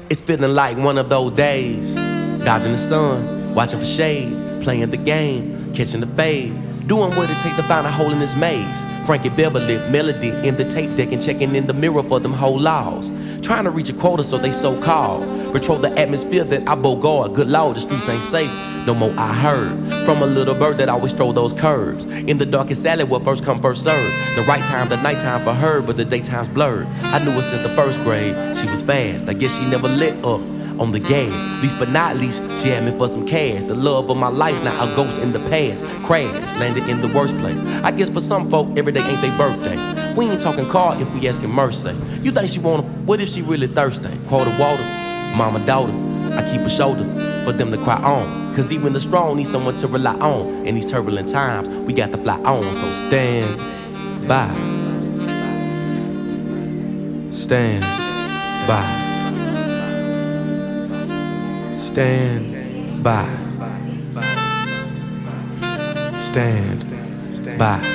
It's feeling like one of those days. Dodging the sun, watching for shade, playing the game, catching the fade. Doing what it takes to find a hole in this maze. Frankie Beverly, melody in the tape deck and checking in the mirror for them whole laws. Trying to reach a quota so they so-called patrol the atmosphere that I bogard. Good Lord, the streets ain't safe. No more I heard from a little bird that always stroll those curves. In the darkest alley where first come first serve. The right time, the nighttime for her, but the daytime's blurred. I knew her since the first grade, she was fast. I guess she never lit up on the gas. Least but not least, she had me for some cash. The love of my life, now a ghost in the past. Crash, landed in the worst place. I guess for some folk, every day ain't their birthday. We ain't talking car if we asking mercy. You think she wanna, what if she really thirsty? Quarter water, mama daughter, I keep a shoulder for them to cry on. Cause even the strong need someone to rely on. In these turbulent times, we got to fly on. So stand by. Stand by. Stand by. Stand by.